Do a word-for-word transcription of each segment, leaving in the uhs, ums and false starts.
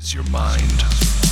Is your mind.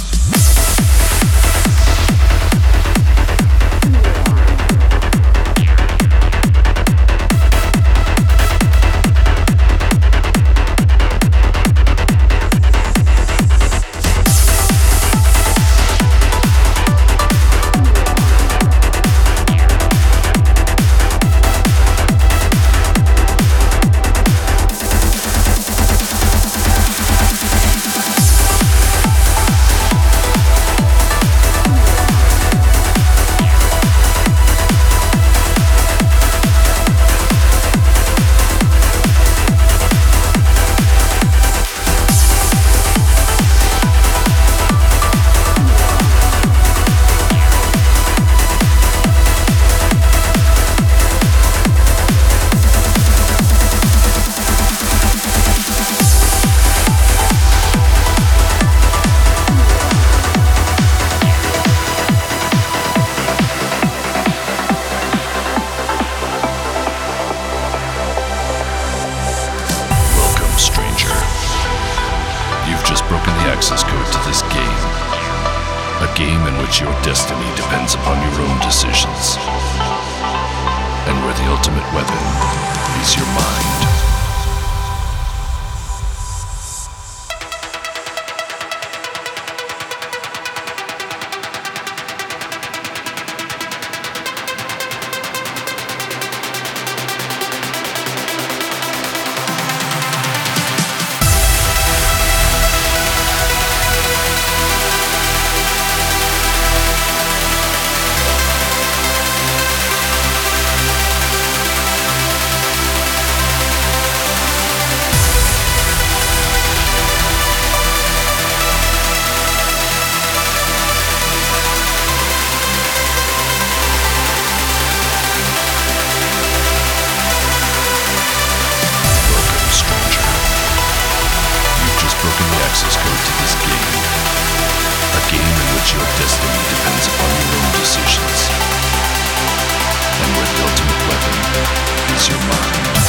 Broken the access code to this game. A game in which your destiny depends upon your own decisions. And where the ultimate weapon is your mind. Access code to this game. A game in which your destiny depends upon your own decisions. And where the ultimate weapon is your mind.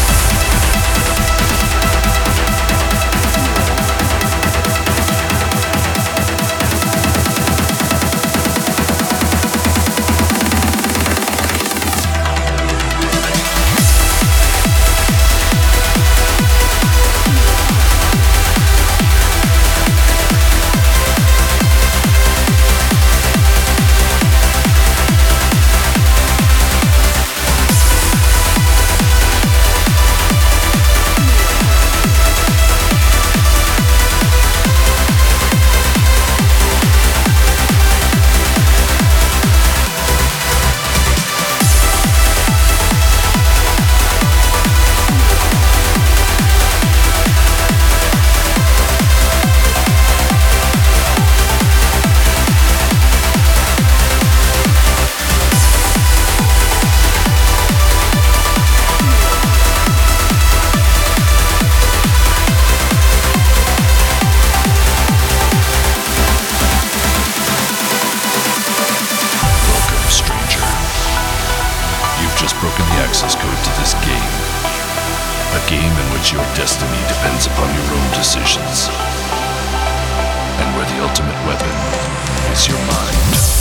Broken the access code to this game. A game in which your destiny depends upon your own decisions. And where the ultimate weapon is your mind.